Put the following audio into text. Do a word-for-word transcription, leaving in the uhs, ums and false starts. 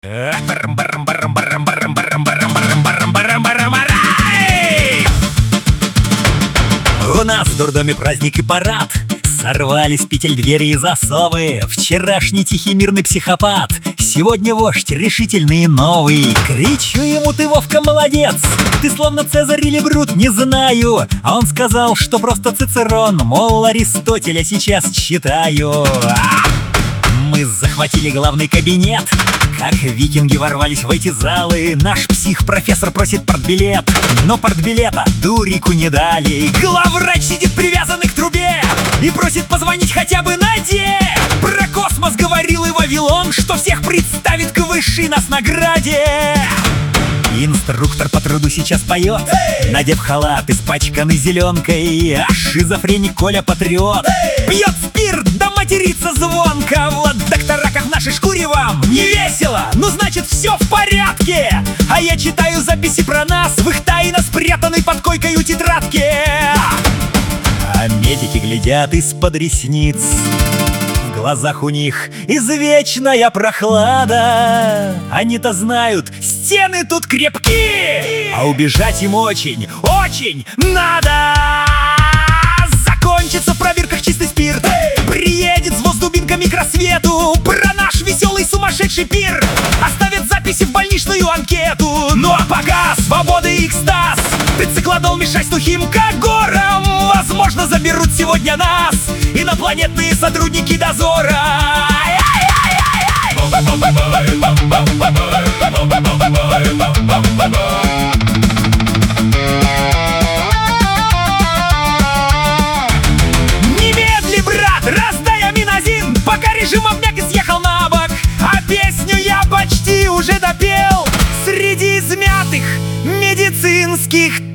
У нас в дурдоме праздник и парад. Сорвали с петель двери и засовы. Вчерашний тихий мирный психопат, сегодня вождь решительный и новый. Кричу ему: ты, Вовка, молодец, ты словно Цезарь или Брут, не знаю. А он сказал, что просто Цицерон, мол, Аристотеля сейчас читаю. Мы захватили главный кабинет, как викинги ворвались в эти залы. Наш псих-профессор просит портбилет, но портбилета дурику не дали. Главврач сидит привязанный к трубе и просит позвонить хотя бы Наде. Про космос говорил и Вавилон, что всех представит к высшей нас награде. Инструктор по труду сейчас поет, надев халат, испачканный зеленкой. А шизофреник Коля патриот пьет спирт, да матерится звонко. Вот доктора, как в нашей шкуре, вам не весело, ну значит все в порядке. А я читаю записи про нас в их тайно спрятанной под койкой тетрадке. А медики глядят из-под ресниц, в глазах у них извечная прохлада. Они-то знают, стены тут крепки, а убежать им очень, очень надо. Закончится в пробирках чистый спирт, приедет взвоз дубинками к рассвету. Про наш веселый сумасшедший пир оставят записи в больничную анкету. Ну а пока свобода и экстаз, ты циклодол мешай с тухим как гором. Возможно, заберут сегодня нас инопланетные сотрудники дозора. Немедли, брат, раздай аминозин, пока режим обмяк и съехал на бок. А песню я почти уже допел среди измятых медицинских